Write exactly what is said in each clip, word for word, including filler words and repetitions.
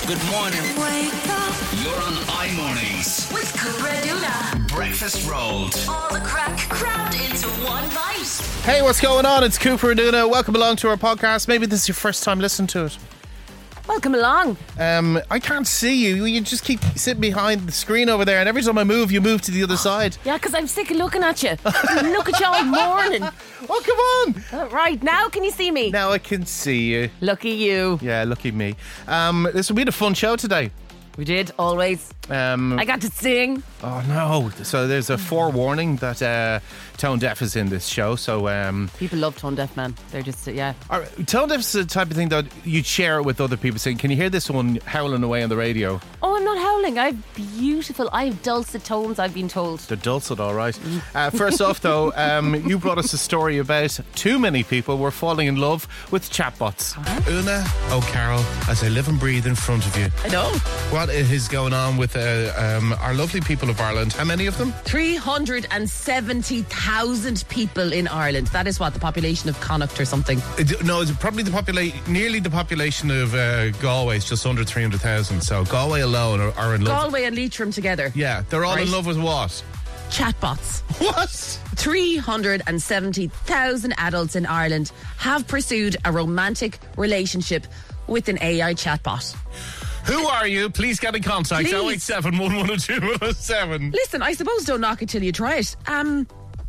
Good morning. Wake up. You're on iMornings With Cooper Aduna. Breakfast Rolled. All the crack crammed into one bite. Hey, what's going on? It's Cooper Aduna. Welcome along to our podcast. Maybe this is your first time listening to it. Welcome along. Um, I can't see you. You just keep sitting behind the screen over there, and every time I move, you move to the other side. Yeah, because I'm sick of looking at you. Look at you all morning. Oh, come on. Uh, right, now can you see me? Now I can see you. Lucky you. Yeah, lucky me. Um, this will be a fun show today. We did, always. Um, I got to sing. oh, no. So there's a forewarning that uh, Tone Deaf is in this show. So um, People love Tone Deaf, man. They're just, uh, yeah. all right, Tone Deaf's the type of thing that you'd share it with other people, saying, can you hear this one howling away on the radio? Oh, I'm not howling. I have beautiful, I have dulcet tones, I've been told. They're dulcet, all right. Uh, first off, though, um, you brought us a story about too many people were falling in love with chatbots. Una O'Carroll, as I live and breathe in front of you. I know. What is going on with uh, um, our lovely people of Ireland? How many of them? three hundred seventy thousand people in Ireland. That is what, the population of Connacht or something. It- no, it's probably the population, nearly the population of uh, Galway. It's just under three hundred thousand. So Galway alone are, are in love. Galway and Leitrim together. Yeah, they're all Right. in love with what? Chatbots. What? three hundred seventy thousand adults in Ireland have pursued a romantic relationship with an A I chatbot. Who are you? Please get in contact. Please. oh eight seven, one one oh two, one oh seven. Listen, I suppose don't knock it till you try it. Um,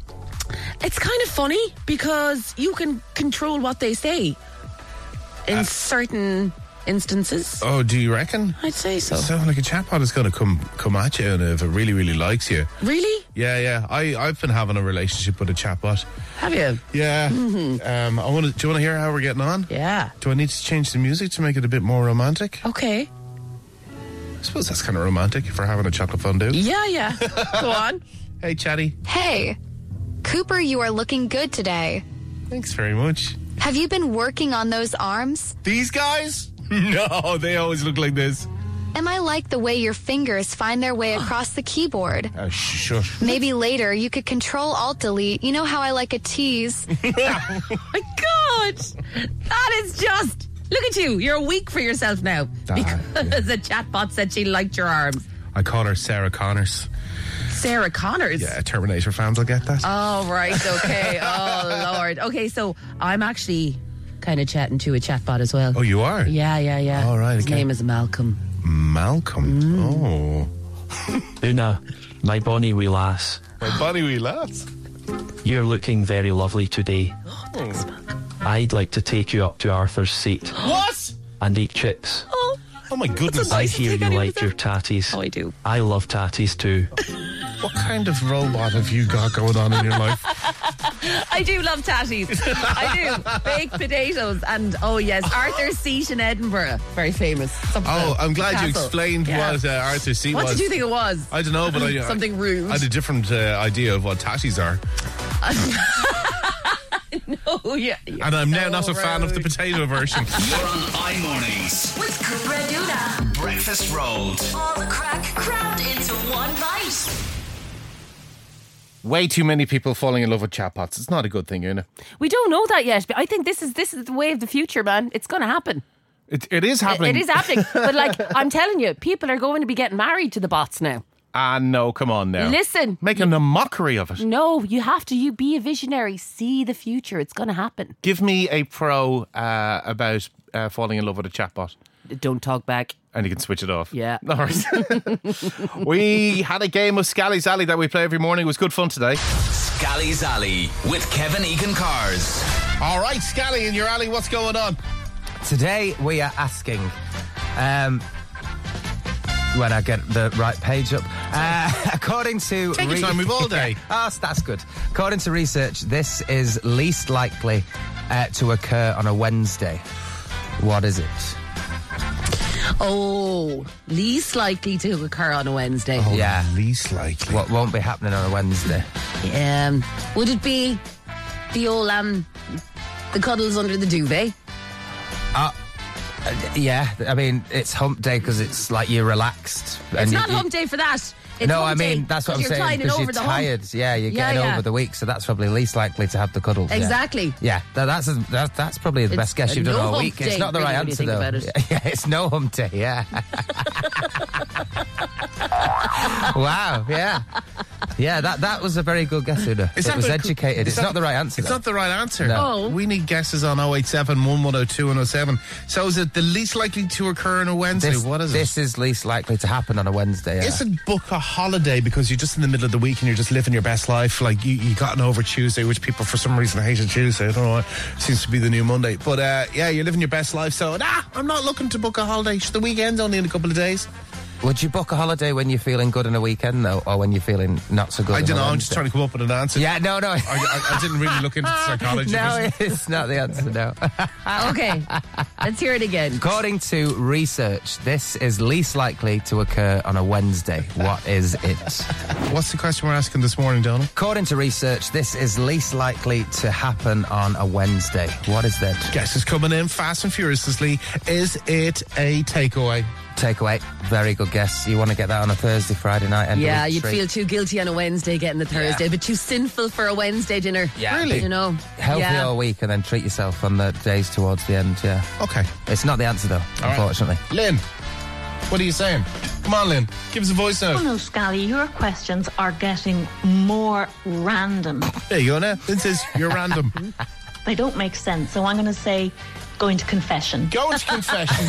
it's kind of funny because you can control what they say in certain instances. Oh, do you reckon? I'd say so. Sounds like a chatbot is going to come come at you, and if it really, really likes you. Really? Yeah, yeah. I, I've been having a relationship with a chatbot. Have you? Yeah. Um, I want to. Do you want to hear how we're getting on? Yeah. Do I need to change the music to make it a bit more romantic? Okay. I suppose that's kind of romantic if we're having a chocolate fondue. Yeah, yeah. Go on. Hey, Chatty. Hey, Cooper, you are looking good today. Thanks very much. Have you been working on those arms? These guys? No, they always look like this. Am I like the way your fingers find their way across the keyboard? Oh, shush. Maybe later you could control alt delete. You know how I like a tease. My God. That is just... Look at you. You're weak for yourself now. Ah, Because the chatbot said she liked your arms. I call her Sarah Connors. Sarah Connors? Yeah, Terminator fans will get that. Oh, right, okay. Oh, Lord. Okay, so I'm actually kind of chatting to a chatbot as well. Oh, you are? Yeah, yeah, yeah. All right, His okay. name is Malcolm. Malcolm. Mm. Oh. Una, my bonny wee lass, My bonny wee lass. you're looking very lovely today. Thanks, Malcolm. I'd like to take you up to Arthur's seat What? and eat chips. Oh, Oh, my goodness. I nice to hear take you anyone like there. your tatties. oh, I do. I love tatties too. What kind of robot have you got going on in your life? I do love tatties. I do. Baked potatoes and, oh, yes, Arthur's Seat in Edinburgh. Very famous. Some- Oh, I'm glad you castle. explained Yeah. what uh, Arthur's seat What was. did you think it was? I don't know, but I... Something rude. I had a different uh, idea of what tatties are. Oh, yeah. You're And I'm now so not a fan of the rude. potato version. You're on iMornings With Cooper Aduna. Breakfast Rolled. All the crack crammed into one bite. Way too many people falling in love with chatbots. It's not a good thing, Una. We don't know that yet, but I think this is this is the way of the future, man. It's going to happen. It, it is It, happening. it is happening. But like, I'm telling you, people are going to be getting married to the bots now. Ah, no, come on now. Listen. Making a mockery of it. No, you have to. You be a visionary. See the future. It's going to happen. Give me a pro uh, about uh, falling in love with a chatbot. Don't talk back. And you can switch it off. Yeah. All right. We had a game of Scally's Alley that we play every morning. It was good fun today. Scally's Alley with Kevin Egan Cars. All right, Scally, in your alley, what's going on? Today we are asking, um, when I get the right page up, uh, according to... Take your time, we've all day. Oh, that's good. According to research, this is least likely uh, to occur on a Wednesday. What is it? Oh, least likely to occur on a Wednesday. Oh, Yeah. Least likely. What won't be happening on a Wednesday? Um, would it be the old um, the cuddles under the duvet? Uh, uh, yeah, I mean, it's hump day because it's like you're relaxed. It's not hump day for that. It's no, hump I mean day, that's what I'm 'cause you're saying. tiding Because over you're the hump. tired. Yeah, you're Yeah, getting yeah. over the week, so that's probably least likely to have the cuddles. yeah. Exactly. Yeah, that, that's that, that's probably the It's best guess a you've done no all hump week. day, It's not the really, right when you answer think though. about it. Yeah, it's no hump day. Yeah. Wow. Yeah. Yeah. That that was a very good guess, Una. Is It that was the- educated. is It's that- not the right answer. It's though. not the right answer. No. Oh. We need guesses on oh eight seven, one one oh two, one oh seven. So is it the least likely to occur on a Wednesday? This, what is this it? is least likely to happen on a Wednesday. Yeah. Is it book a holiday because you're just in the middle of the week and you're just living your best life? Like you, you gotten over Tuesday, which people for some reason hated Tuesday. I don't know why. Seems to be the new Monday. But uh, yeah, you're living your best life. So nah, I'm not looking to book a holiday. The weekend's only in a couple of days. Would you book a holiday when you're feeling good on a weekend though, or when you're feeling not so good? I on don't a know. I'm just Wednesday? trying to come up with an answer. Yeah. No. No. I, I, I didn't really look into psychology. No, it's not the answer. No. Okay, let's hear it again. According to research, this is least likely to occur on a Wednesday. What is it? What's the question we're asking this morning, Donald? According to research, this is least likely to happen on a Wednesday. What is that? Guess is coming in fast and furiously. Is it a takeaway? Takeaway. Very good guess. You want to get that on a Thursday, Friday night? End of Yeah, week you'd treat. feel too guilty on a Wednesday getting the Thursday, but too sinful for a Wednesday dinner. Yeah. Really? You know? Healthy yeah. all week and then treat yourself on the days towards the end. Yeah. Okay. It's not the answer though, right. unfortunately. Lynn, what are you saying? Come on, Lynn. Give us a voice Oh note. no, Scally, your questions are getting more random. There you go now. Lynn says you're random. They don't make sense, so I'm going to say going to confession. Go into confession.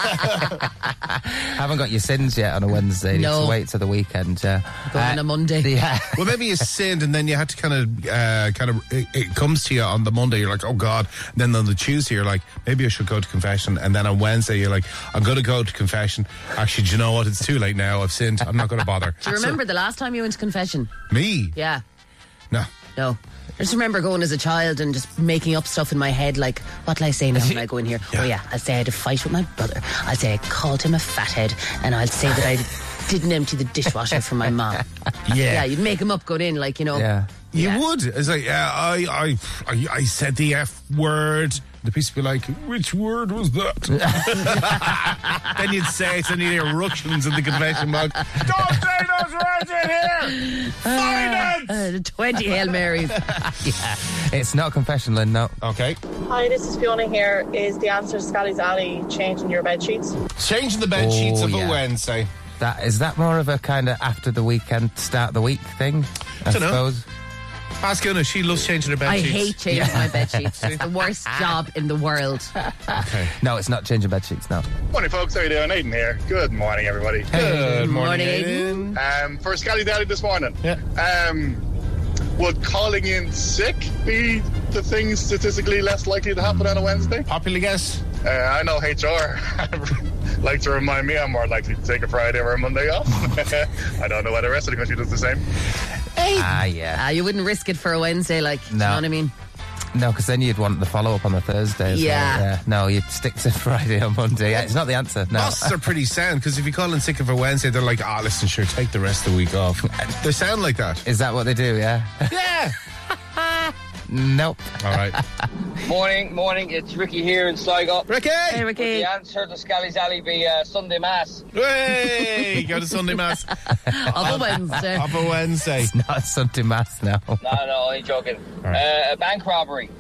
Haven't got your sins yet on a Wednesday. You No. need to wait till the weekend. Yeah. Go on a Monday. Yeah. Well, maybe you sinned and then you had to kind of, uh, kind of, it, it comes to you on the Monday, you're like, oh God. And then on the Tuesday, you're like, maybe I should go to confession. And then on Wednesday, you're like, I'm going to go to confession. Actually, do you know what? It's too late now. I've sinned. I'm not going to bother. Do you remember the last time you went to confession? Me? Yeah. No. No. I just remember going as a child and just making up stuff in my head, like, what'll I say now when I go in here? Yeah. Oh, yeah, I'll say I had a fight with my brother. I'll say I called him a fathead, and I'll say that I didn't empty the dishwasher for my mom. Yeah. Yeah, you'd make them up going in, like, you know. Yeah. You Yeah. would. It's like, yeah, I, I, I, I said the F word. The piece would be like, which word was that? Then you'd say it and you'd hear ructions in the confession box. Don't say those words in here! Finance! Uh, twenty Hail Marys. It's not a confession, Lynn. No. Okay. Hi, this is Fiona here. Is the answer to Scally's Alley changing your bed sheets? Changing the bed sheets Oh, of yeah. a Wednesday. That is that more of a kind of after the weekend, start the week thing? I Dunno. suppose. Ask Una, she loves changing her bed I sheets. hate changing my bed sheets. It's the worst job in the world. Okay. No, it's not changing bed sheets. No. Morning, folks. How you doing? Aidan here. Good morning, everybody. Good morning, morning, Aidan. Um, for Scally Daddy this morning. Yeah. Um, would calling in sick be the thing statistically less likely to happen on a Wednesday? Popular guess? Uh, I know H R like to remind me I'm more likely to take a Friday or a Monday off. I don't know whether the rest of the country does the same. Ah, yeah. Ah, you wouldn't risk it for a Wednesday, like, do you No. know what I mean? No, because then you'd want the follow up on the Thursday. As Yeah. Well. Yeah. No, you'd stick to Friday or Monday. Yeah, it's not the answer. No. Bosses are pretty sound because if you call in sick of a Wednesday, they're like, ah, listen, sure, take the rest of the week off. They sound like that. Is that what they do? Yeah. Yeah. Nope. All right. Morning, morning. It's Ricky here in Sligo. Ricky! Hey, Would Ricky. the answer to Scally's Alley be uh, Sunday Mass? Hey! Go to Sunday Mass. Of a Wednesday. Of a Wednesday. It's not Sunday Mass now. No, no, only joking. All right. Uh, a bank robbery.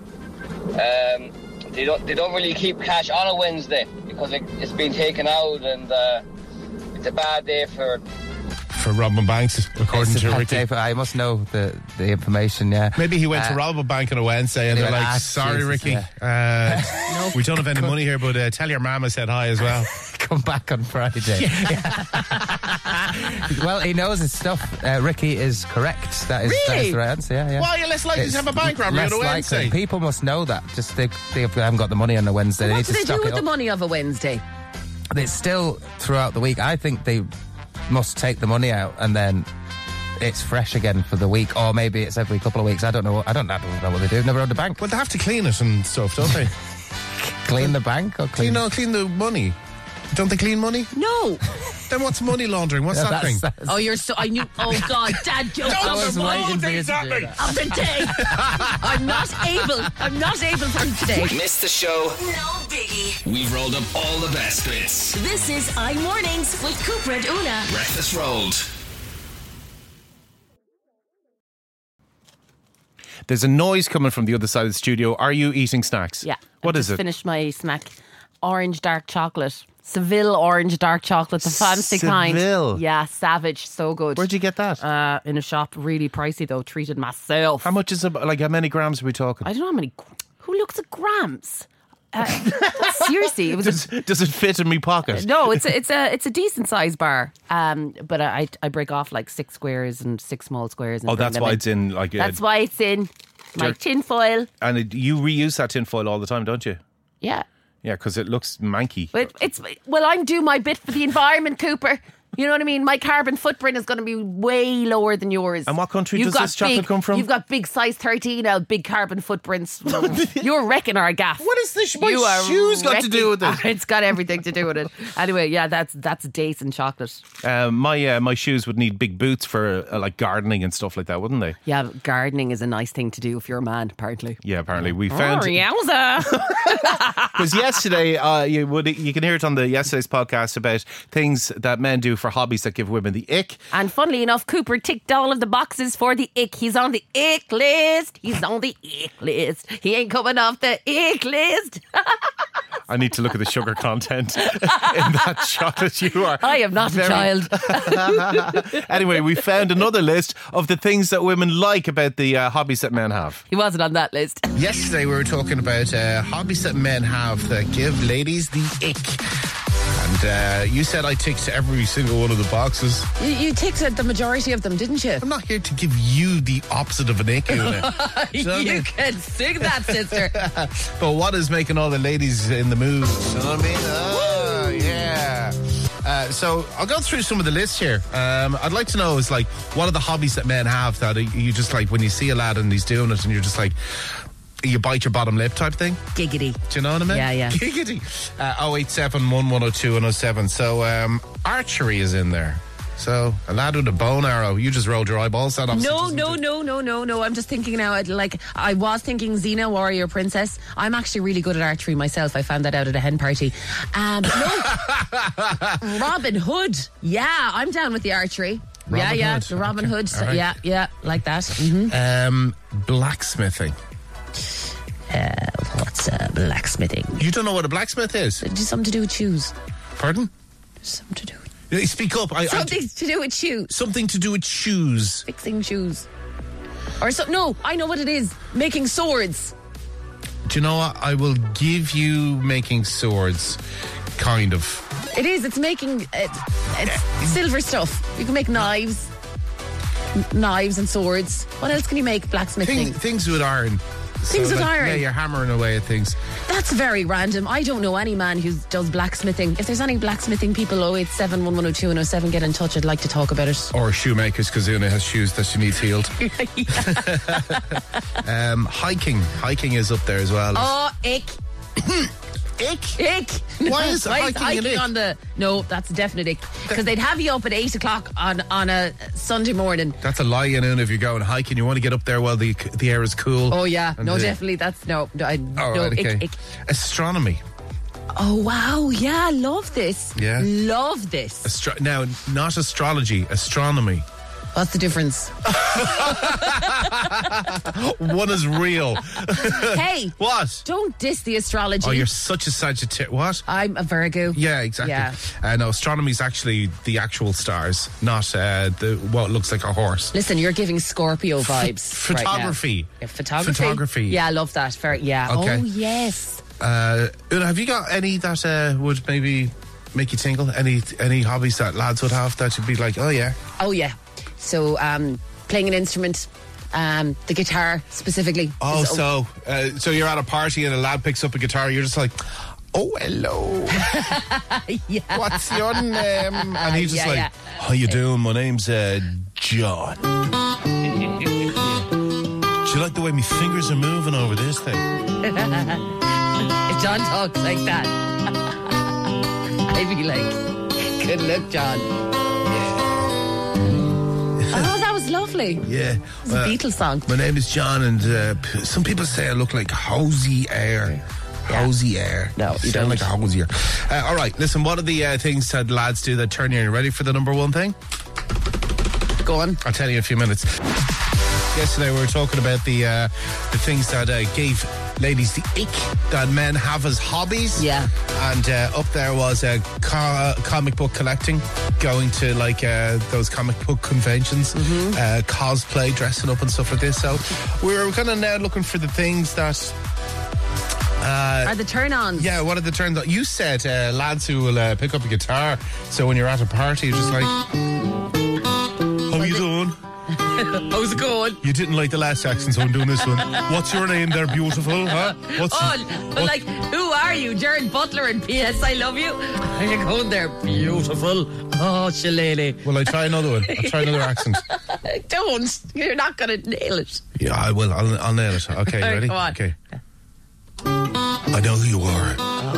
Um, they don't they don't really keep cash on a Wednesday because it, it's been taken out and uh, it's a bad day for. For robbing banks, according It's a to bad Ricky. day, but I must know the, the information, yeah. Maybe he went to Uh, rob a bank on a Wednesday and they they're went, like, "Ah, sorry, Jesus, Ricky. yeah." Uh, we don't have any money here, but uh, tell your mama said hi as well. Come back on Friday. Well, he knows his stuff. Uh, Ricky is correct. That is, that Really? is the right answer, yeah, yeah. Why are you less likely It's to have a bank robbery less on a likely. Wednesday? People must know that. Just they, they haven't got the money on a Wednesday. What need do to they stock do it with the up. money of a Wednesday? It's still throughout the week. I think they must take the money out and then it's fresh again for the week, or maybe it's every couple of weeks. I don't know. I don't, I don't know what they do. Never owned a bank. Well, they have to clean it and stuff, don't they? Clean the bank or Clean, clean? no, clean the money. Don't they clean money? No. Then what's money laundering? What's Yeah, that thing? that's- that's- Oh, you're so. I knew. Oh, God, Dad, don't. Don't I was the waiting wrong for you thing's to do happening. that. Of the day. I'm not able. I'm not able for today. Missed the show? No biggie. We've rolled up all the best bits. This is iMornings with Cooper and Una. Breakfast rolled. There's a noise coming from the other side of the studio. Are you eating snacks? Yeah. What I've is just it? Finished my snack. Orange dark chocolate. Seville orange dark chocolate, the fancy kind. Seville? Yeah, savage, so good. Where'd you get that? Uh, in a shop, really pricey though. Treated myself. How much is it? Like, how many grams are we talking? I don't know how many. Who looks at grams? Uh, seriously, it was. Does, a, does it fit in my pocket? no, it's a, it's a it's a decent size bar. Um, but I I break off like six squares and six small squares. And Oh, bring that's them why in. it's in like. That's a, why it's in my Jerk. tin foil. And it, you reuse that tin foil all the time, don't you? Yeah. Yeah, because it looks manky. But it's well, I'm doing my bit for the environment, Cooper. You know what I mean? My carbon footprint is going to be way lower than yours. And what country You've does got this chocolate big, come from? You've got big size thirteen now, big carbon footprints. You're wrecking our gaff. What is this? My You are shoes got to wrecking- do with it. It's got everything to do with it. Anyway, yeah, that's that's dates and chocolate. Uh, my uh, my shoes would need big boots for uh, like gardening and stuff like that, wouldn't they? Yeah, gardening is a nice thing to do if you're a man, apparently. Yeah, apparently we found Oh, yowza. because yesterday uh, you would you can hear it on the yesterday's podcast about things that men do for hobbies that give women the ick. And funnily enough, Cooper ticked all of the boxes for the ick. He's on the ick list. He's on the ick list. He ain't coming off the ick list. I need to look at the sugar content in that chocolate. You are. I am not very- a child. Anyway, we found another list of the things that women like about the uh, hobbies that men have. He wasn't on that list. Yesterday we were talking about uh, hobbies that men have that give ladies the ick. And uh, you said I ticked every single one of the boxes. You, you ticked the majority of them, didn't you? I'm not here to give you the opposite of an ick, Una. You can sing that, sister. But what is making all the ladies in the mood? You know what I mean? Oh, yeah. Uh, so I'll go through some of the lists here. Um, I'd like to know is like, what are the hobbies that men have that you just like when you see a lad and he's doing it and you're just like, you bite your bottom lip type thing? Giggity. Do you know what I mean? Yeah, yeah. Giggity. Uh, oh eight seven, one one oh two, one oh seven. So um, archery is in there. So a lad with a bow and arrow, you just rolled your eyeballs. That obviously No, doesn't no, do- no, no, no, no. I'm just thinking now, I'd like, I was thinking Xena, Warrior Princess. I'm actually really good at archery myself. I found that out at a hen party. Um, no. Robin Hood. Yeah, I'm down with the archery. yeah, Robin yeah, Hood. the Robin Okay, Hood. all right. Yeah, yeah, like that. Mm-hmm. Um, blacksmithing. Uh, what's uh, blacksmithing? You don't know what a blacksmith is? Just something to do with shoes. Pardon? Something to do with Yeah, Speak up. I, I- Something to do with shoes. something to do with shoes. Fixing shoes. Or so, no, I know what it is. Making swords. Do you know what? I will give you making swords. Kind of. It is. It's making it, it's silver stuff. You can make knives, n- knives and swords. What else can you make? Blacksmithing. Thing, things with iron. Things with like, iron. Yeah, you're hammering away at things. That's very random. I don't know any man who does blacksmithing. If there's any blacksmithing people, oh eight seven, one one oh two, one oh seven, get in touch. I'd like to talk about it. Or shoemakers, because Una has shoes that she needs healed. um, hiking. Hiking is up there as well. Oh, ick. Ick? Ick. Why is Why hiking an ick? on the... No, that's a definite ick. Because they'd have you up at eight o'clock on, on a Sunday morning. That's a lie, Una, if you're going hiking. You want to get up there while the the air is cool. Oh, yeah. And No, the- definitely. That's... No, no, I, All no right, okay. ick, ick. Astronomy. Oh, wow. Yeah, love this. Yeah. Love this. Astro- now, not astrology, astronomy. What's the difference? One is real. Hey. What? Don't diss the astrology. Oh, you're such a Sagittarius. What? I'm a Virgo. Yeah, exactly. Yeah. Uh, no, astronomy is actually the actual stars, not uh, the what looks like a horse. Listen, you're giving Scorpio vibes. right now. Photography. Yeah, photography. Photography. Yeah, I love that. Very, yeah. Okay. Oh, yes. Uh, Una, have you got any that uh, would maybe make you tingle? Any any hobbies that lads would have that you'd be like, oh yeah? Oh, yeah. So, um, playing an instrument, um, the guitar specifically. Oh, is- so uh, so you're at a party and a lad picks up a guitar, you're just like, oh, hello. yeah. What's your name? And he's just Yeah, like, yeah. how you doing? My name's uh, John. Do you like the way my fingers are moving over this thing? If John talks like that, I'd be like, good luck, John. Oh, that was lovely. Yeah. It was a Beatles song. My name is John, and uh, p- some people say I look like Hosey Air. Hosey Air. No, you sound don't. like a hosier. Uh, all right, listen, what are the uh, things that lads do that turn you on? You ready for the number one thing? Go on. I'll tell you in a few minutes. Yesterday we were talking about the uh, the things that uh, gave ladies the ick that men have as hobbies. Yeah. And uh, up there was uh, co- comic book collecting, going to like uh, those comic book conventions, Mm-hmm. uh, cosplay, dressing up and stuff like this. So we're kind of now looking for the things that... Uh, Are the turn-ons? Yeah, what are the turns on? You said uh, lads who will uh, pick up a guitar, so when you're at a party, you're just like, how you doing? How's it going? You didn't like the last accent, so I'm doing this one. What's your name there, beautiful? Huh? What's Oh, but like, who are you? Jared Butler and P S I love you? Are you going there? Beautiful. Oh, shillelagh. Well, I try another one. I'll try another accent. Don't. You're not going to nail it. Yeah, I will. I'll, I'll nail it. Okay, you All right, ready? go on. Okay. I know who you are.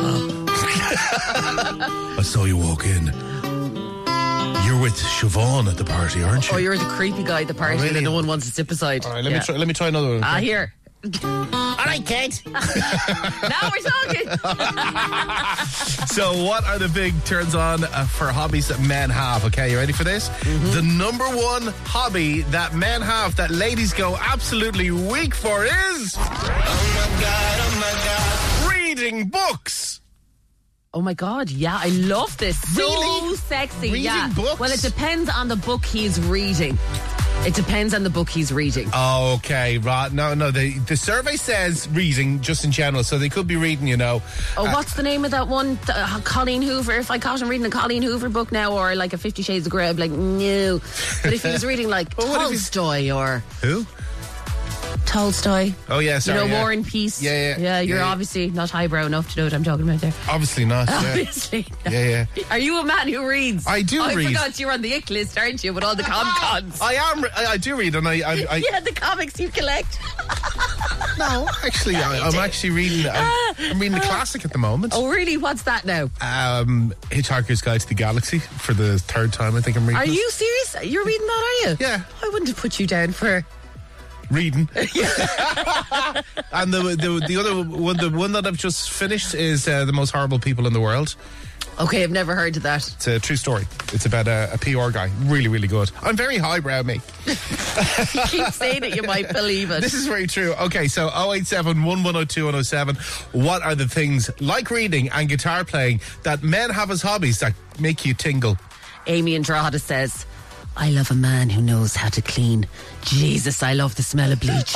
I saw you walk in. You're with Siobhan at the party, aren't you? Oh, you're the creepy guy at the party Oh, really? that no one wants to sit beside. All right, let Yeah. me try. Let me try another one. Ah, okay? here. All right, Kate. Now we're talking. So, what are the big turns on uh, for hobbies that men have? Okay, you ready for this? Mm-hmm. The number one hobby that men have that ladies go absolutely weak for is. Oh my God, oh my God. Reading books. Oh my God, yeah, I love this. So Really? sexy. Reading yeah. books? Well, it depends on the book he's reading. It depends on the book he's reading. Oh, okay, right. No, no, the, the survey says reading just in general, so they could be reading, you know. Oh, uh, what's the name of that one? Uh, Colleen Hoover. If I caught him reading a Colleen Hoover book now, or like a Fifty Shades of Grey, I'd be like, no. But if he was reading like Well, what if he's- Tolstoy or Who? Tolstoy, Oh, yeah, sorry. you know, yeah. War and Peace. Yeah, yeah. Yeah, you're yeah, yeah. obviously not highbrow enough to know what I'm talking about there. Obviously not. Yeah, Obviously. yeah. yeah. Are you a man who reads? I do I read. forgot you're on the ick list, aren't you, with all the com-cons? I am. I, I do read, and I. I, I Yeah, the comics you collect. No, actually, I, I'm actually reading. I'm, I'm reading a classic at the moment. Oh, really? What's that now? Um, Hitchhiker's Guide to the Galaxy for the third time. I think I'm reading. Are it. you serious? You're reading that, are you? Yeah. I wouldn't have put you down for... reading? And the, the the other one, the one that I've just finished is uh, The Most Horrible People in the World. Okay, I've never heard of that. It's a true story. It's about a, a P R guy. Really, really good. I'm very highbrow, mate. You keep saying it, you might believe it. This is very true. Okay, so oh eight seven, one one oh two, one oh seven. What are the things like reading and guitar playing that men have as hobbies that make you tingle? Amy Andrada says, I love a man who knows how to clean. Jesus, I love the smell of bleach.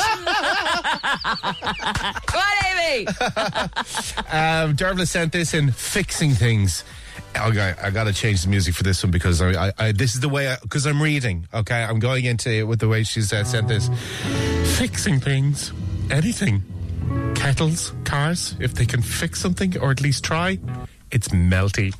Come on, Amy! Um, Dervla sent this in, fixing things. Okay, I got to change the music for this one because I, I, I this is the way because I'm reading. Okay, I'm going into it with the way she's uh, sent this. Fixing things, anything, kettles, cars. If they can fix something or at least try, it's melty.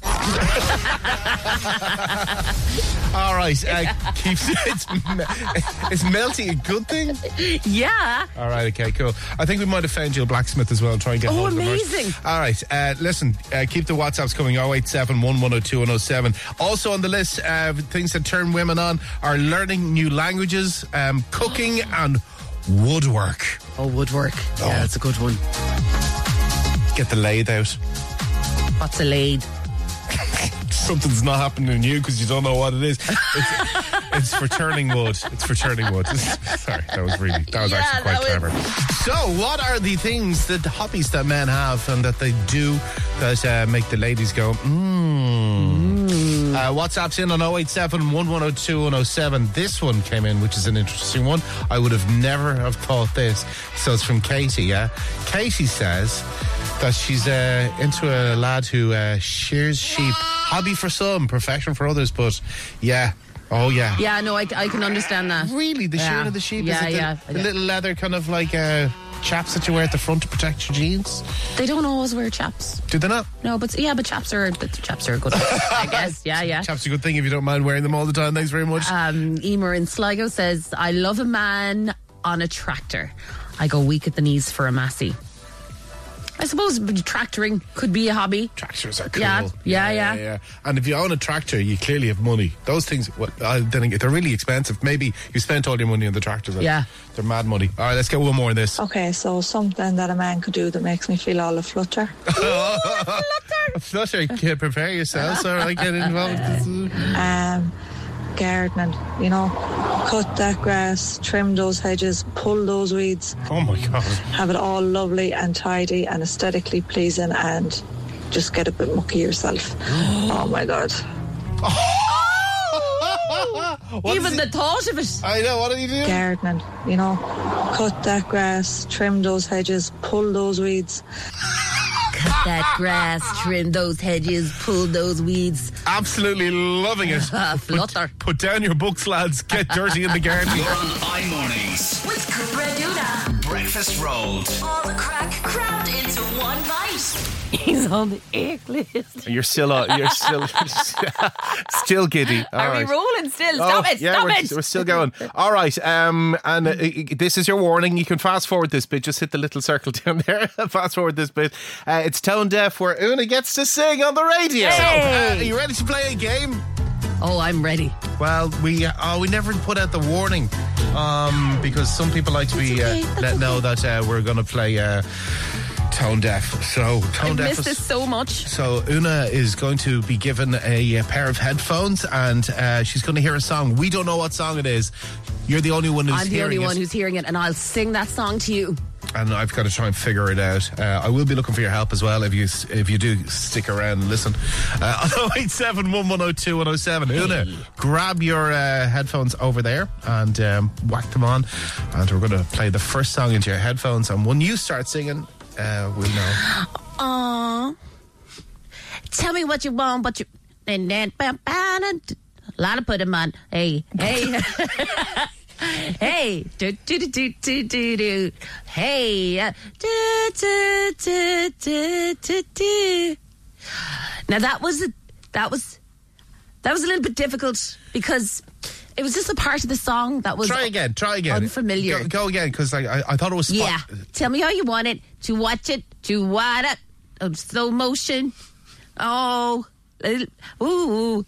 All right, uh, keeps it's me- is melty a good thing? Yeah. All right, okay, cool. I think we might have found you a blacksmith as well. Try and get Oh, hold of them. amazing. All right, uh, listen, uh, keep the WhatsApps coming. oh eight seven, one one oh two, one oh seven. Also on the list, uh, things that turn women on are learning new languages, um, cooking, and woodwork. Oh, woodwork. Oh. Yeah, that's a good one. Get the lathe out. What's a lathe? Something's not happening in you because you don't know what it is. It's, it's for turning wood. It's for turning wood. Sorry, that was really, that was Yeah, actually quite that clever. So, what are the things, that the hobbies that men have and that they do that uh, make the ladies go, mmm? Mm. Uh, WhatsApp's in on oh eight seven, one one oh two, one oh seven. This one came in, which is an interesting one. I would have never have thought this. So, it's from Katie, yeah? Katie says that she's uh, into a lad who uh, shears sheep. Hobby for some, profession for others, but yeah. Oh, yeah. Yeah, no, I, I can understand that. Really? The Yeah. shearing of the sheep? Yeah, Is it the, yeah. the little leather kind of like uh, chaps that you wear at the front to protect your jeans? They don't always wear chaps. Do they not? No, but yeah, but chaps are but chaps are a good thing, I guess. Yeah, yeah. Chaps are a good thing if you don't mind wearing them all the time. Thanks very much. Um, Emer in Sligo says, I love a man on a tractor. I go weak at the knees for a massey. I suppose tractoring could be a hobby. Tractors are cool. Yeah, yeah, yeah. And if you own a tractor, you clearly have money. Those things, well, uh, then again, they're really expensive. Maybe you spent all your money on the tractors. Yeah. They're mad money. All right, let's get one more in this. Okay, so something that a man could do that makes me feel all a flutter. Flutter, yeah, prepare yourself. All right, get involved. Um, gardening, you know, cut that grass, trim those hedges, pull those weeds. Oh my God. Have it all lovely and tidy and aesthetically pleasing, and just get a bit mucky yourself. Oh my God. What Even is the thought of it. I know, what did he do? Gardening, you know, cut that grass, trim those hedges, pull those weeds. Cut that grass, trim those hedges, pull those weeds. Absolutely loving it. Flutter. Put, put down your books, lads. Get dirty in the garden. You're on iMornings. With Graduna. Breakfast rolled. All the crack crammed into one bite. He's on the ick list. You're still, uh, you're still, still giddy. All Are right. we rolling still? Stop Oh, it, yeah, stop we're, it. we're still going. All right, um, and uh, this is your warning. You can fast forward this bit. Just hit the little circle down there. Fast forward this bit. Uh, it's Tone Deaf, where Una gets to sing on the radio. Hey. So, uh, are you ready to play a game? Oh, I'm ready. Well, we uh, oh, we never put out the warning um, because some people like to be okay, uh, let okay. know that uh, we're going to play uh, Tone Deaf. So Tone I Deaf missed is- this so much. So Una is going to be given a, a pair of headphones, and uh, she's going to hear a song. We don't know what song it is. You're the only one who's I'm the hearing only one it, who's hearing it, and I'll sing that song to you. and I've got to try and figure it out. Uh, I will be looking for your help as well if you if you do stick around and listen. Uh, oh eight seven, one one oh two, one oh seven. Una, grab your uh, headphones over there and um, whack them on, and we're going to play the first song into your headphones. And when you start singing, uh, we'll know. Aww. Tell me what you want, but you. And then, a lot of put them on. Hey, hey. Hey, do do do do do do do. Hey, uh, do do do do do do. Now that was a, that was that was a little bit difficult because it was just a part of the song that was Try again, try again. unfamiliar. Go, go again, because I, I I thought it was. Spot- Yeah, tell me how you want it. To watch it, to what it, oh, slow motion. Oh, little, ooh,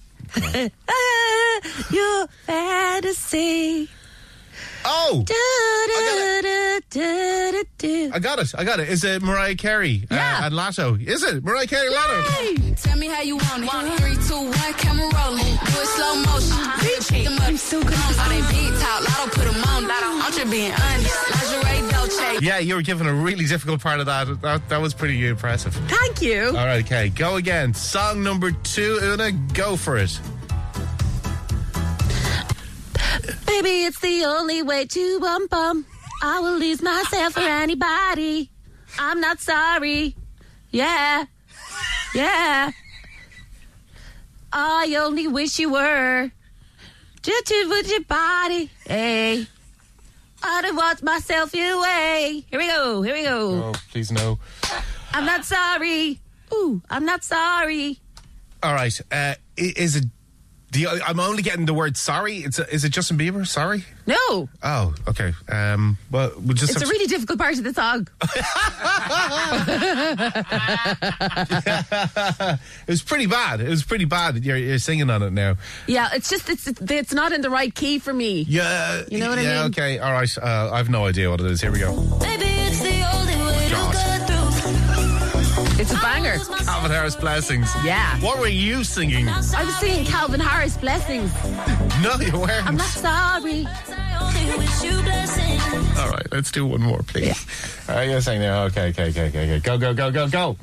ah, your fantasy. Oh, do, do, do, do, do. I got it. I got it. Is it Mariah Carey uh, Yeah. and Lotto? Is it Mariah Carey Lotto? Tell me how you want it. Three, two, one, camera rolling. Do it slow motion. Pick them up. So good. All they beat talk. Lotto put them on. I'm just being honest. Lingerie, Dolce. Yeah, you were given a really difficult part of that. That, that was pretty impressive. Thank you. All right, okay. Go again. Song number two, Una. Go for it. Baby, it's the only way to bum bum. I will lose myself for anybody. I'm not sorry. Yeah. Yeah. I only wish you were. Just with your body. Hey. I don't want myself away. Here we go. Here we go. Oh, please no. I'm not sorry. Ooh, I'm not sorry. All right. Uh, i- is it... The, I'm only getting the word sorry. It's a, is it Justin Bieber? Sorry? No. Oh, okay. Um, well, we'll just It's have a really difficult part of the song. to... It was pretty bad. It was pretty bad. You're, you're singing on it now. Yeah, it's just, it's it's not in the right key for me. Yeah. You know what I yeah, mean? okay. All right. Uh, I have no idea what it is. Here we go. Baby, it's the only way to God. go through. It's a banger. Calvin Harris Blessings. Yeah. What were you singing? I was singing Calvin Harris Blessings. No, you weren't. I'm not sorry. All right, let's do one more, please. Yeah. All right, you're saying now. Okay, okay, okay, okay, okay. Go, go, go, go, go.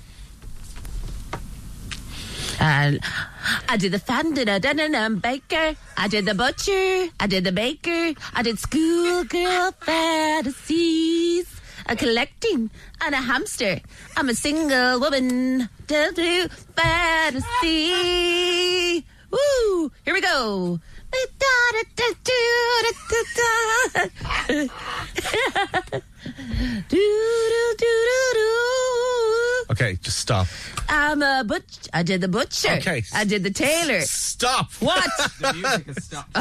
And I did the fan, did a dun and baker. I did the butcher. I did the baker. I did schoolgirl fantasies. A collecting and a hamster. I'm a single woman. Do do fantasy. Woo! Here we go. Okay, just stop. I'm a butch. I did the butcher. Okay. I did the tailor. Stop. What? The music has stopped.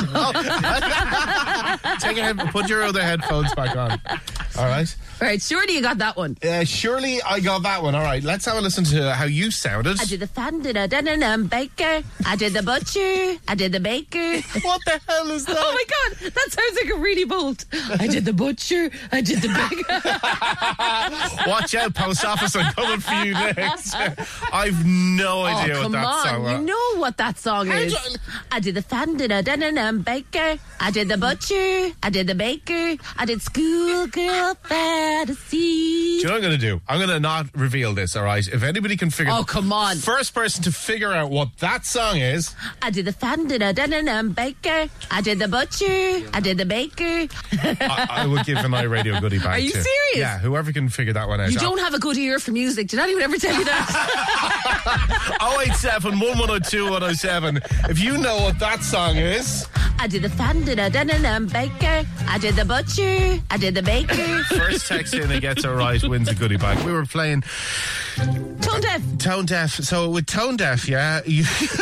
Take a head, put your other headphones back on. All right. Right, surely you got that one. Uh, surely I got that one. All right, let's have a listen to how you sounded. I did the fan, did a dun and um, baker. I did the butcher. I did the baker. What the hell is that? Oh my god, that sounds like a really bolt. I did the butcher. I did the baker. Watch out, post office, I'm coming for you next. I've no idea oh, what come that on. song was. You know what that song How is. do I- I did the fan, did a dun dun baker. I did the butcher. I did the baker. I did schoolgirl fantasy. Do you know what I'm going to do? I'm going to not reveal this, all right? If anybody can figure Oh, come on. First person to figure out what that song is. I did the fan, did a dun dun baker. I did the butcher. I did the baker. I, I will give an iRadio goodie bag Are you to. serious? Yeah, whoever can figure that one out. You don't have a good ear for music. Did anyone ever tell you that? oh eight seven, one one oh two, one oh seven. If you know what that song is. I did the fan, did a dun dun baker. I did the butcher. I did the baker. First text in that gets it right wins a goodie bag. We were playing Tone Deaf. Tone Deaf. So with Tone Deaf, yeah. You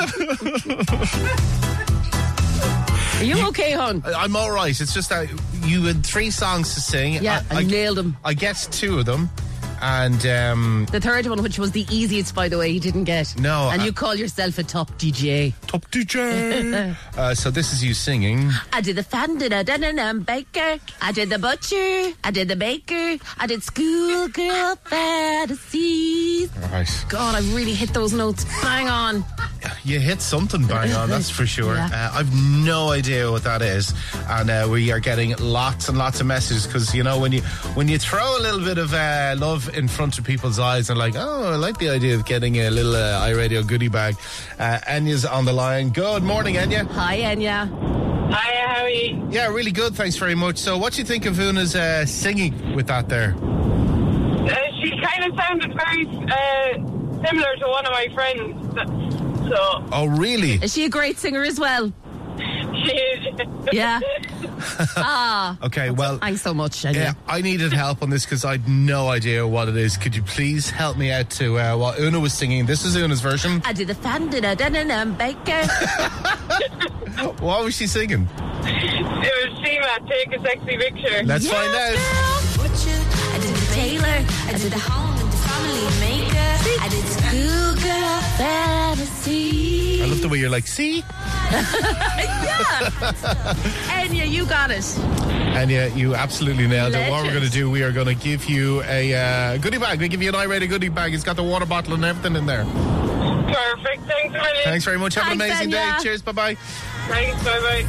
Are you okay, hon? I'm all right. It's just that you had three songs to sing. Yeah, I, I nailed them. I guessed two of them. And um, the third one, which was the easiest, by the way, he didn't get. No. And uh, you call yourself a top D J. Top D J. uh, so this is you singing. I did the fan, did a dun dun baker. I did the butcher. I did the baker. I did schoolgirl fantasies. All right. God, I really hit those notes bang on. You hit something bang on, that's for sure. Yeah. Uh, I've no idea what that is, and uh, we are getting lots and lots of messages because you know when you when you throw a little bit of uh, love in front of people's eyes and like, oh, I like the idea of getting a little uh, iRadio goodie bag. Uh, Enya's on the line. Good morning, Enya. Hi, Enya. Hiya, how are you? Yeah, really good. Thanks very much. So, what do you think of Una's uh, singing with that there? Uh, she kind of sounded very uh, similar to one of my friends. So. Oh, really? Is she a great singer as well? She is. Yeah. Ah. Okay, well. Thanks so much, Enya. Yeah, I needed help on this because I had no idea what it is. Could you please help me out to uh, what Una was singing? This is Una's version. I did the fan, did a dun dun baker. What was she singing? It was Seema, take a sexy picture. Let's yes, find out. Girl. I did the tailor. I did the home and the family maker. I did schoolgirl fantasy. I love the way you're like, see? Yeah. Enya, you got it. And yeah, you absolutely nailed it. What we're Legend. going to do, we are going to give you a uh, goodie bag. We give you an iRadio goodie bag. It's got the water bottle and everything in there. Perfect. Thanks a million. Thanks very much. Have an Thanks, amazing Enya. day. Cheers. Bye-bye. Thanks. Bye-bye.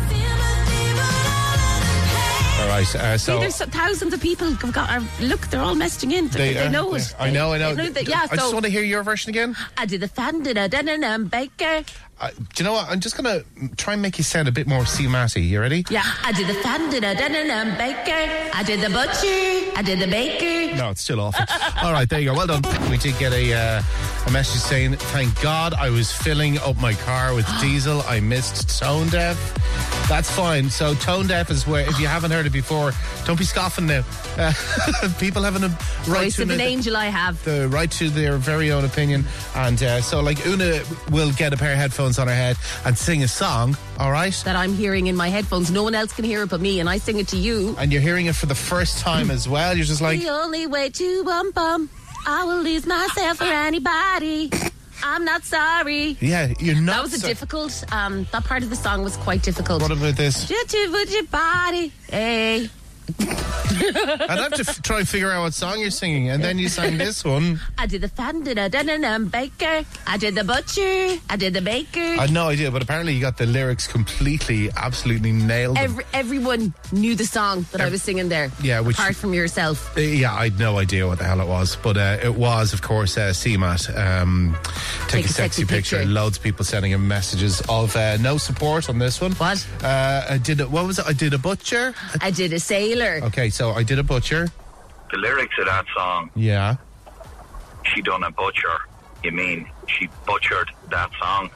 All right. Uh, so See, there's thousands of people who've got. Are, look, they're all messaging in. They, they uh, know it. I know, I know. They that- yeah, I just so want to hear your version again. I did the fan, did a dun dun baker. Uh, do you know what? I'm just going to try and make you sound a bit more C-matty. You ready? Yeah, I did the fan, did a dun dun baker. I did the butcher. I did the baker. No, it's still awful. All right, there you go. Well done. We did get a uh, a message saying, thank God I was filling up my car with diesel. I missed Tone Deaf. That's fine. So Tone Deaf is where, if you haven't heard it before, don't be scoffing now. Uh, people having a right Voice to of an the, angel I have. the right to their very own opinion. And uh, so, like, Una will get a pair of headphones on her head and sing a song, all right? That I'm hearing in my headphones. No one else can hear it but me, and I sing it to you. And you're hearing it for the first time as well. You're just like, The only way to bum bum, I will lose myself for anybody. I'm not sorry. yeah, you're not. That was a so- difficult. Um, that part of the song was quite difficult. What about this? Just to put your body, hey. I'd have to f- try and figure out what song you're singing, and then you sang this one. I did the fan, did a dun dun baker. I did the butcher. I did the baker. I had no idea, but apparently you got the lyrics completely, absolutely nailed. them. Every, everyone knew the song that I was singing there. Yeah, which- apart from yourself. Uh, yeah, I had no idea what the hell it was, but uh, it was, of course, uh, C MAT. Um, take, a sexy, picture. picture. Loads of people sending him messages of uh, no support on this one. What? Uh, I did it. What was it? I did a butcher. I did a sailor. Okay, so I did a butcher. The lyrics of that song, Yeah. she done a butcher. You mean she butchered that song?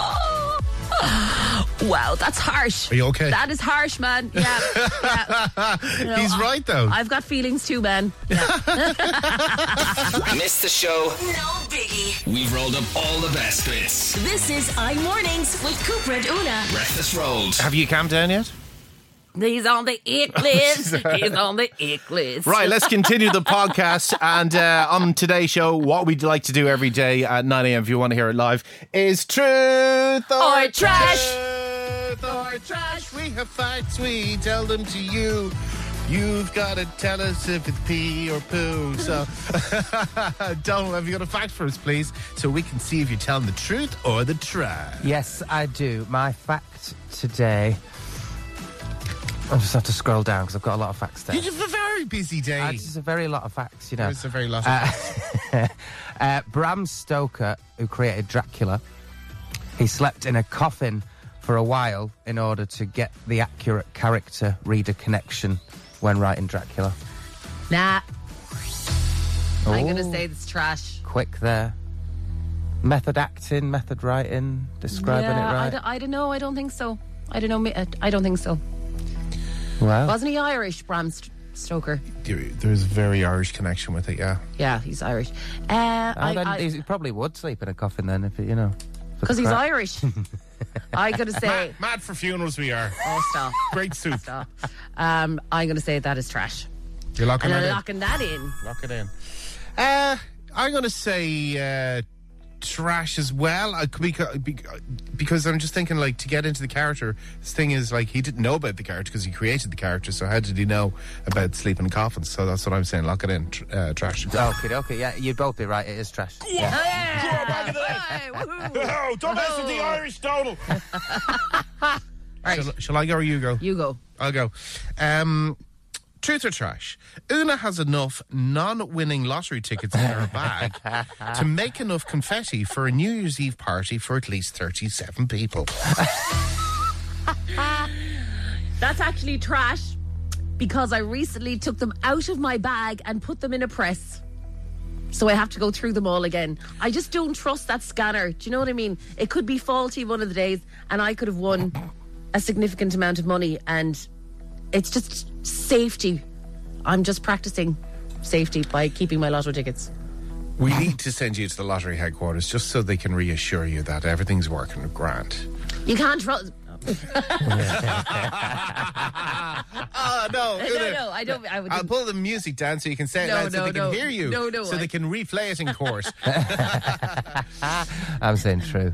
Wow, that's harsh. Are you okay? That is harsh, man. Yeah. yeah. You know, He's I- right, though. I've got feelings too, man. Yeah. Missed the show? No biggie. We've rolled up all the best bits. This is iMornings with Cooper and Una. Breakfast rolled. Have you calmed down yet? He's on the ick list. He's on the ick list. Right, let's continue the podcast. And uh, on today's show, what we'd like to do every day at nine a.m. if you want to hear it live is truth or, Or trash. Truth or trash. We have facts, we tell them to you. You've got to tell us if it's pee or poo. So, Donald, have you got a fact for us, please? So we can see if you're telling the truth or the trash. Yes, I do. My fact today... I just have to scroll down because I've got a lot of facts there. You have a very busy day. Uh, It's a very lot of facts, you know. It's a very lot of uh, facts. uh, Bram Stoker, who created Dracula, he slept in a coffin for a while in order to get the accurate character-reader connection when writing Dracula. Nah. Oh. I'm going to say it's trash. Quick there. Method acting, method writing, describing yeah, it right. I, don't, I don't know. I don't think so. I don't know. I- I don't think so. Well, Wasn't he Irish, Bram St- Stoker? There's a very Irish connection with it, yeah. Yeah, he's Irish. Uh, I I, don't- I, he probably would sleep in a coffin then, if it, you know. for the Because he's crack. Irish. I'm going to say... Mad, mad for funerals we are. Oh, stop. Great soup. Stop. Um, I'm going to say that is trash. You're locking and that I'm in? locking that in. Lock it in. Uh, I'm going to say uh, trash as well. I, because, because I'm just thinking, like, to get into the character, this thing is, like, he didn't know about the character because he created the character, so how did he know about sleeping in coffins? So that's what I'm saying. Lock it in. Tr- uh, trash. Okay, okay, yeah, you'd both be right. It is trash. Yeah. Oh, don't mess with the Irish, Donald. Right. Shall, shall I go or you go? You go. I'll go. Um, truth or trash? Una has enough non-winning lottery tickets in her bag to make enough confetti for a New Year's Eve party for at least thirty-seven people. That's actually trash because I recently took them out of my bag and put them in a press. So I have to go through them all again. I just don't trust that scanner. Do you know what I mean? It could be faulty one of the days and I could have won a significant amount of money, and it's just safety. I'm just practicing safety by keeping my lotto tickets. We need to send you to the lottery headquarters just so they can reassure you that everything's working grand. You can't trust... Oh, no. No, Una, no, I don't... I would, I'll pull the music down so you can say it No, loud so no, they no. can hear you. No, no, So I- they can replay it in court. I'm saying true.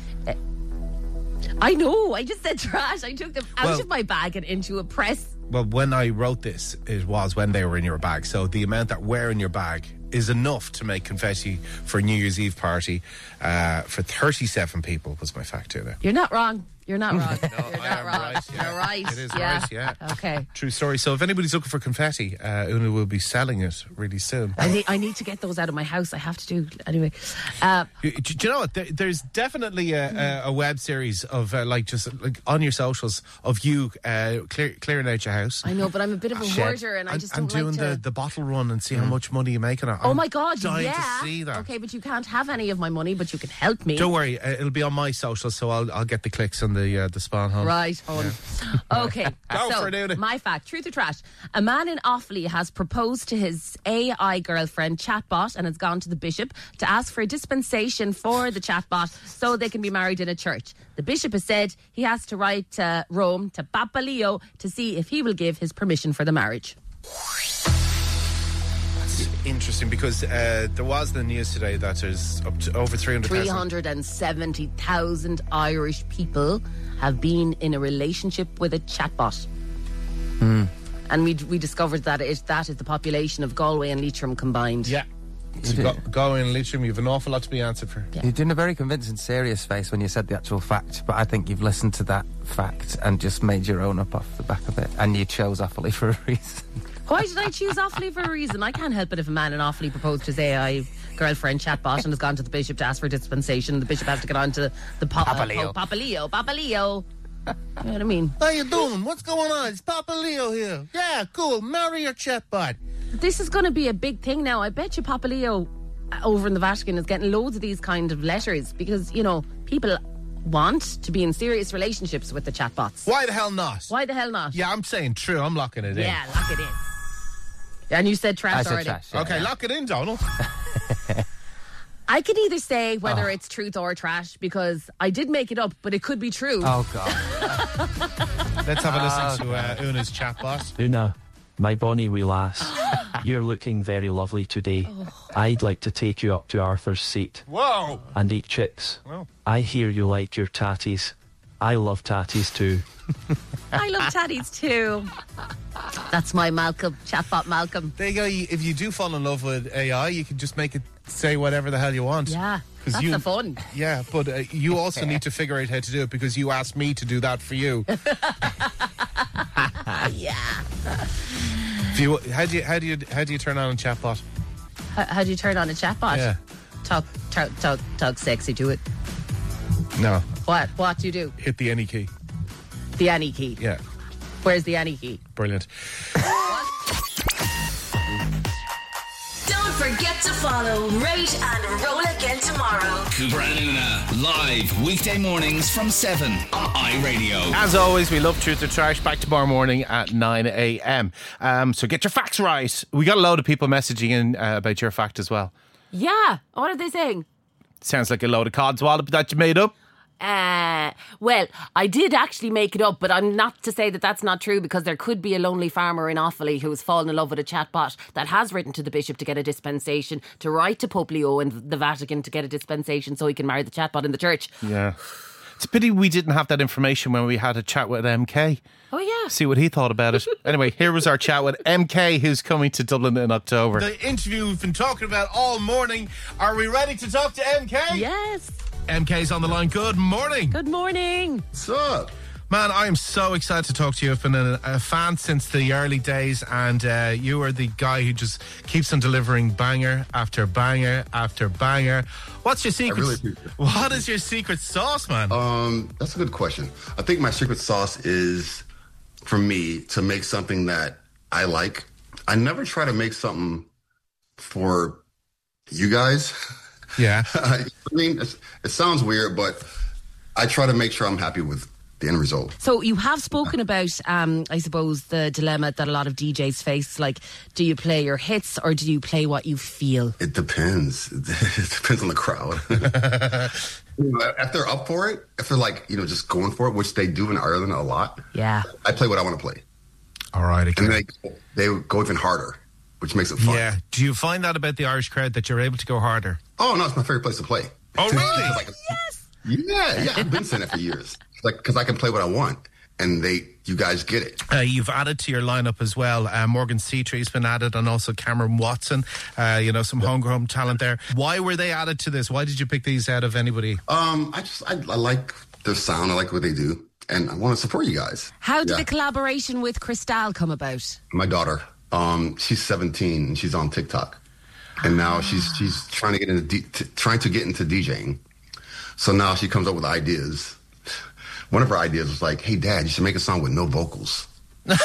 I know, I just said trash. I took them out Well- of my bag and into a press. Well, when I wrote this, it was when they were in your bag. So the amount that were in your bag is enough to make confetti for a New Year's Eve party uh, for thirty-seven people, was my fact to that. You're not wrong. You're not wrong. No, You're I not am wrong. right, yeah. You're right. It is yeah. right, yeah. Okay. True story. So if anybody's looking for confetti, uh, Una will be selling it really soon. I need, I need to get those out of my house. I have to do anyway. Uh, Do, do you know what? There, there's definitely a, a, a web series of uh, like just like on your socials of you uh, clear, clearing out your house. I know, but I'm a bit of a Shed. hoarder, and I just and, don't and doing like to. the, the bottle run and see how much money you make on it. Oh I'm my God! dying Yeah. to see that. Okay, but you can't have any of my money, but you can help me. Don't worry, uh, it'll be on my socials, so I'll I'll get the clicks on the uh, the spawn home. Right on. Okay. Go so, for it, Una. my fact, truth or trash? A man in Offaly has proposed to his A I girlfriend chatbot and has gone to the bishop to ask for a dispensation for the chatbot so they can be married in a church. The bishop has said he has to write to Rome, to Papa Leo, to see if he will give his permission for the marriage. That's interesting because uh, there was the news today that there's up to over three hundred thousand. three hundred seventy thousand Irish people have been in a relationship with a chatbot. Mm. And we we discovered that it, that is the population of Galway and Leitrim combined. Yeah. So go, go in Leitrim, you have an awful lot to be answered for. Yeah. You're doing a very convincing, serious face when you said the actual fact, but I think you've listened to that fact and just made your own up off the back of it, and you chose Offaly for a reason. Why did I choose Offaly for a reason? I can't help it if a man in Offaly proposed to his A I girlfriend chatbot and has gone to the bishop to ask for dispensation. The bishop has to get on to the po- Papa uh, Leo. Pope Papa Leo. Papa Leo. You know what I mean? How you doing? What's going on? It's Papa Leo here. Yeah, cool. Marry your chatbot. This is going to be a big thing now. I bet you Papa Leo uh, over in the Vatican is getting loads of these kind of letters because, you know, people want to be in serious relationships with the chatbots. Why the hell not? Why the hell not? Yeah, I'm saying true. I'm locking it in. Yeah, lock it in. And you said trash I said already. trash, yeah. Okay, lock it in, Donald. I can either say whether Oh. it's truth or trash because I did make it up, but it could be true. Oh, God. Let's have a listen to uh, Una's chatbot. Una, my bonny wee lass, you're looking very lovely today. I'd like to take you up to Arthur's seat Whoa! and eat chips. Well. I hear you like your tatties. I love tatties too. I love tatties too. That's my Malcolm, chatbot Malcolm. There you go. You- If you do fall in love with A I, you can just make it say whatever the hell you want. Yeah, 'Cause that's you- the fun. Yeah, but uh, you also need to figure out how to do it because you asked me to do that for you. Yeah. If you how do you how do you how do you turn on a chatbot? How, how do you turn on a chatbot? Yeah. Talk, talk, talk, talk sexy to it. No, What? What do you do? hit the any key. The Annie key. Yeah, Where's the Annie key? brilliant. Don't forget to follow, rate, and roll again tomorrow. Cooper and Una, live weekday mornings from seven on iRadio. As always, we love Truth or Trash. Back tomorrow morning at nine a.m. Um, so get your facts right. We got a load of people messaging in uh, about your fact as well. Yeah. What are they saying? Sounds like a load of codswallop that you made up. Uh, well, I did actually make it up, but I'm not to say that that's not true, because there could be a lonely farmer in Offaly who's fallen in love with a chatbot that has written to the bishop to get a dispensation, to write to Pope Leo and the Vatican to get a dispensation so he can marry the chatbot in the church. Yeah. It's a pity we didn't have that information when we had a chat with M K. Oh, yeah. See what he thought about it. Anyway, here was our chat with M K, who's coming to Dublin in October. The interview we've been talking about all morning. Are we ready to talk to M K? Yes. M K's on the line. Good morning. Good morning. What's up? Man, I am so excited to talk to you. I've been a, a fan since the early days, and uh, you are the guy who just keeps on delivering banger after banger after banger. What's your secret? I really appreciate it. What is your secret sauce, man? Um, that's a good question. I think my secret sauce is, for me, to make something that I like. I never try to make something for you guys. Yeah. I mean, it's, it sounds weird, but I try to make sure I'm happy with the end result. So you have spoken about, um, I suppose, the dilemma that a lot of D Js face. Like, do you play your hits or do you play what you feel? It depends. It depends on the crowd. You know, if they're up for it, if they're like, you know, just going for it, which they do in Ireland a lot. Yeah. I play what I want to play. All right. Okay. And they, they go even harder, which makes it fun. Yeah. Do you find that about the Irish crowd, that you're able to go harder? Oh, no, it's my favorite place to play. Oh, really? yes. Yeah, yeah. I've been saying it for years. Like, because I can play what I want, and they, you guys get it. Uh, you've added to your lineup as well. Uh, Morgan Seatree's been added, and also Cameron Watson. Uh, you know, some homegrown talent there. Why were they added to this? Why did you pick these out of anybody? Um, I just, I, I like their sound. I like what they do, and I want to support you guys. How did Yeah. the collaboration with Cristal come about? My daughter, um, she's seventeen, and she's on TikTok, and now she's she's trying to get into D, t- trying to get into DJing. So now she comes up with ideas. One of her ideas was like, "Hey, Dad, you should make a song with no vocals." All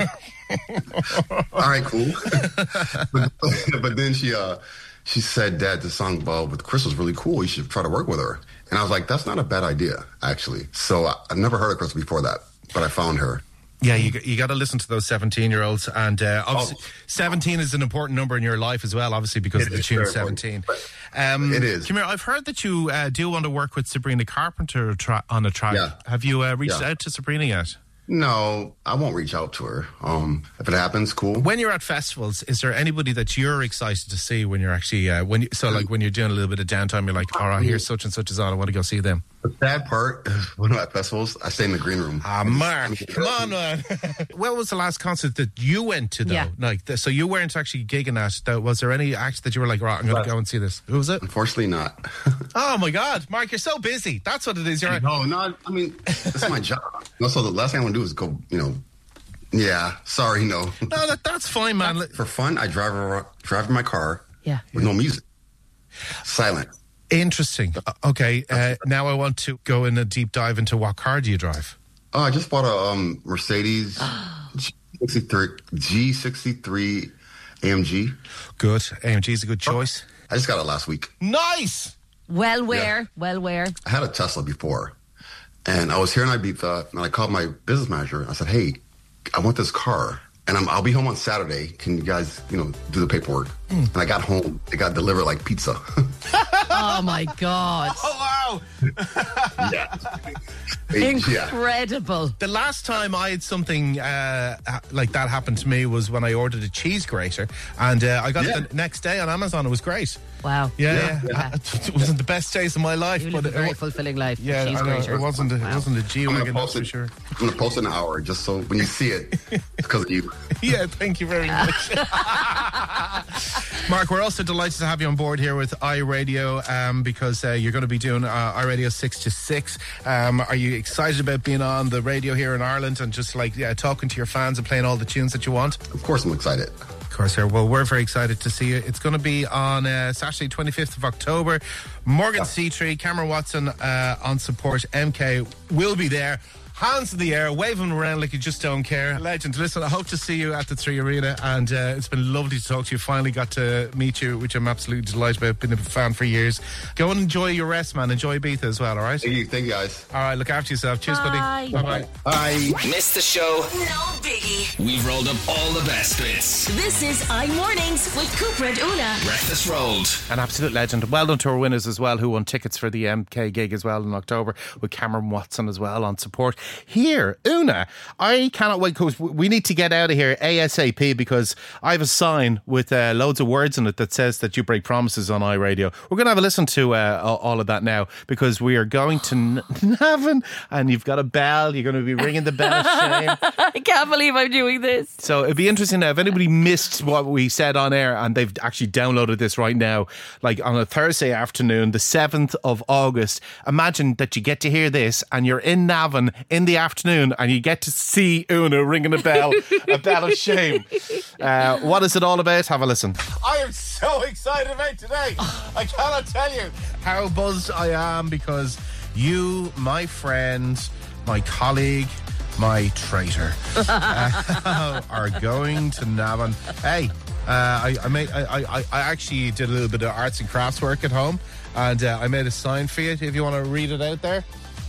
right, cool. but, but then she uh, she said, "Dad, the song uh, with Crystal's really cool. You should try to work with her." And I was like, "That's not a bad idea, actually." So I, I've never heard of Crystal before that, but I found her. Yeah, you you got to listen to those seventeen-year-olds, and uh, obviously, oh. seventeen is an important number in your life as well, obviously, because It of the is tune very seventeen. Um, It is. Come here, I've heard that you uh, do want to work with Sabrina Carpenter tra- on a track. Yeah. Have you uh, reached Yeah. out to Sabrina yet? No, I won't reach out to her. Um, if it happens, cool. When you're at festivals, is there anybody that you're excited to see when you're actually uh, when you, so like when you're doing a little bit of downtime, you're like, all right, here's such and such is on. I want to go see them. The sad part is when I'm at festivals, I stay in the green room. Ah, Mark, come on, man. When was the last concert that you went to, though? Yeah. Like, th- so you weren't actually gigging at. Though. Was there any act that you were like, right, I'm going to go and see this? Who was it? Unfortunately, not. Oh my God, Mark, you're so busy. That's what it is. You're no, no. I mean, it's my job. Also, the last thing I want to do is go. You know, yeah. Sorry, no. No, that, that's fine, man. For fun, I drive around, drive in my car. Yeah. With no music. Silent. Interesting. Uh, Okay, uh, now I want to go in a deep dive into what car do you drive? Oh, I just bought a um, Mercedes G sixty-three, G sixty-three A M G. Good. A M G is a good choice. I just got it last week. Nice. Well, where? Well, where? I had a Tesla before, and I was here in Ibiza, and I called my business manager. I said, "Hey, I want this car, and I'm, I'll be home on Saturday. Can you guys, you know, do the paperwork?" and I got home. It got delivered like pizza. Oh my God. Oh, wow. yeah. Incredible. The last time I had something uh, like that happen to me was when I ordered a cheese grater, and uh, I got Yeah. it the next day on Amazon. It was great. Wow. Yeah, Yeah, yeah. It wasn't the best days of my life, You but live a it, very fulfilling life. yeah, Cheese I know, grater. it wasn't. A, It wasn't a G I'm gonna wagon, that's post for it. sure. I'm gonna post an hour just so when you see it, it's because of you. Yeah, thank you very much. Mark, we're also delighted to have you on board here with iRadio um, because uh, you're going to be doing uh, iRadio six to six. Um, are you excited about being on the radio here in Ireland and just like yeah, talking to your fans and playing all the tunes that you want? Of course, I'm excited. Of course, sir. Well, we're very excited to see you. It's going to be on uh, Saturday, twenty-fifth of October. Morgan Yeah. Seatree, Cameron Watson uh, on support. M K will be there. Hands in the air, waving around like you just don't care. Legend. Listen, I hope to see you at the Three Arena, and uh, it's been lovely to talk to you. Finally got to meet you, which I'm absolutely delighted about. Been a fan for years. Go and enjoy your rest, man. Enjoy Ibiza as well, all right? Thank you, thank you guys. All right, look after yourself. Cheers, Bye. buddy. Bye-bye. Bye. Missed the show? No biggie. We've rolled up all the best bits. This is iMornings with Cooper and Una. Breakfast rolled. An absolute legend. Well done to our winners as well, who won tickets for the M K gig as well in October, with Cameron Watson as well on support. Here, Una, I cannot wait because we need to get out of here ASAP because I have a sign with uh, loads of words in it that says that you break promises on iRadio. We're going to have a listen to uh, all of that now because we are going to N- Navan, and you've got a bell. You're going to be ringing the bell of shame. I can't believe I'm doing this. So it'd be interesting now if anybody missed what we said on air and they've actually downloaded this right now, like on a Thursday afternoon, the seventh of August. Imagine that you get to hear this and you're in Navan in the afternoon and you get to see Una ringing a bell, a bell of shame. Uh, what is it all about? Have a listen. I am so excited about today. I cannot tell you how buzzed I am because you, my friend, my colleague, my traitor, uh, are going to Navan. Hey, uh, I, I made. I, I, I actually did a little bit of arts and crafts work at home, and uh, I made a sign for you. If you want to read it out there,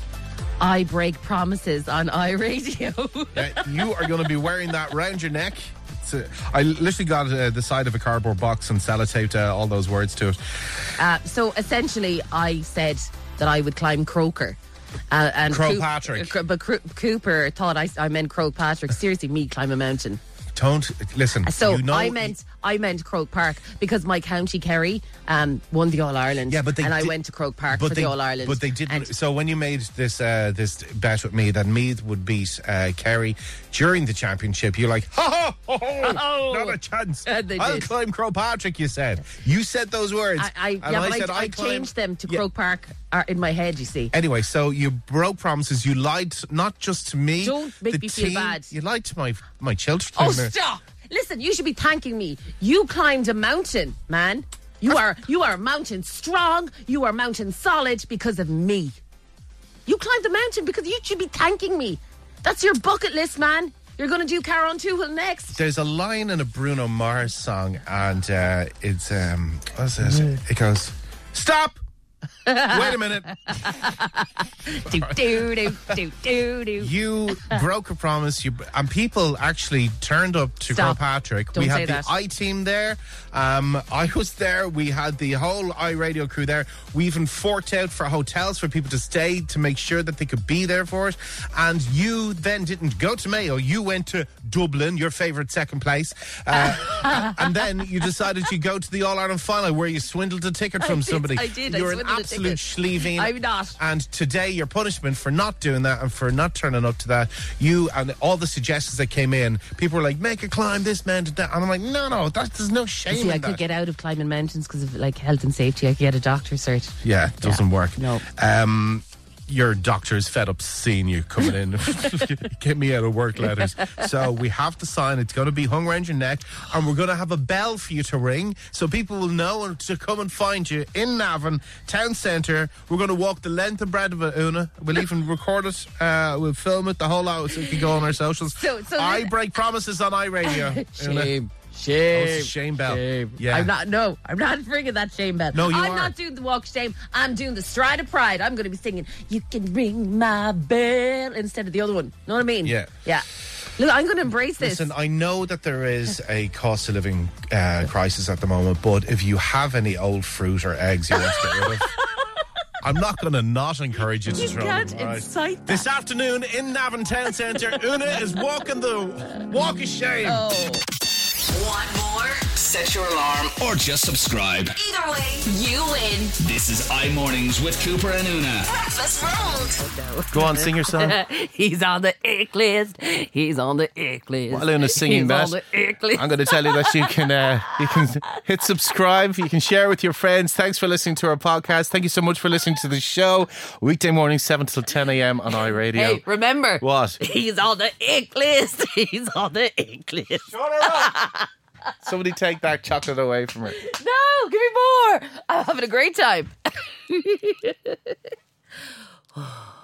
I break promises on iRadio. uh, you are going to be wearing that round your neck. It's a, I literally got uh, the side of a cardboard box and sellotaped uh, all those words to it. Uh, so essentially, I said that I would climb Croker. Uh, and Croagh Coop- Patrick. uh, but Cro- Cooper thought I, I meant Croagh Patrick. Seriously, me climb a mountain. Don't listen. So you know, I meant I meant Croke Park because my county Kerry um, won the All Ireland. Yeah, but they and I did- went to Croke Park but for they, the All Ireland. But they didn't. And So when you made this uh, this bet with me that Meath would beat uh, Kerry during the championship, you're like, ha ha, ha, ha not a chance. And they I'll did. climb Croagh Patrick. You said you said those words. I, I, and yeah, I but said I, I climb- changed them to Yeah. Croke Park uh, in my head. You see. Anyway, so you broke promises. You lied not just to me. Don't make the me feel team, bad. You lied to my my children. Oh, stop! Listen, you should be thanking me. You climbed a mountain, man. You are you are mountain strong. You are mountain solid because of me. You climbed the mountain because you should be thanking me. That's your bucket list, man. You're going to do Caron Tuchel next. There's a line in a Bruno Mars song, and uh, it's um, what's this? It goes, "Stop! Wait a minute." do, do, do, do, do, do. You broke a promise, you and people actually turned up to Stop. Croagh Patrick. Don't we say had the that. I team there. Um, I was there. We had the whole iRadio crew there. We even forked out for hotels for people to stay to make sure that they could be there for it. And you then didn't go to Mayo. You went to Dublin, your favourite second place. Uh, and then you decided to go to the All Ireland final where you swindled a ticket I from did, somebody. I did, I You're an swindled a absolute ticket. schleeveen. I'm not. And today, your punishment for not doing that and for not turning up to that, you and all the suggestions that came in, people were like, make a climb this mountain. That. And I'm like, no, no, that, there's no shame See, in I that. could get out of climbing mountains because of like health and safety. I could get a doctor's cert. Yeah, it doesn't work. No. Um, your doctor's fed up seeing you coming in. Get me out of work letters. So we have to sign. It's going to be hung around your neck, and we're going to have a bell for you to ring so people will know to come and find you in Navan town centre. We're going to walk the length and breadth of it, Una. We'll even record it. Uh, we'll film it the whole out so it can go on our socials. So- so I then- break promises on iRadio. Una. Shame. Oh, Shame. it's a shame bell. Shame. Yeah. I'm not, no, I'm not bringing that shame bell. No, you I'm are. not doing the walk of shame. I'm doing the stride of pride. I'm going to be singing, you can ring my bell instead of the other one. Know what I mean? Yeah. Yeah. Look, I'm going to embrace this. Listen, I know that there is a cost of living uh, crisis at the moment, but if you have any old fruit or eggs you want to get rid of, I'm not going to not encourage you to You throw can't them. Right. incite that. This afternoon in Navan Town Centre, Una is walking the walk of shame. Oh. Want more? Set your alarm or just subscribe. Either way, you win. This is iMornings with Cooper and Una. Breakfast rolled. Go on, sing your song. He's on the ick list. He's on the ick list. While Una's singing He's that, on the ick list. I'm going to tell you that you can uh, you can hit subscribe. You can share with your friends. Thanks for listening to our podcast. Thank you so much for listening to the show. Weekday morning, seven till ten a.m. on iRadio. Hey, remember. What? He's on the ick list. He's on the ick list. Shut her up. Somebody take that chocolate away from her. No, give me more. I'm having a great time.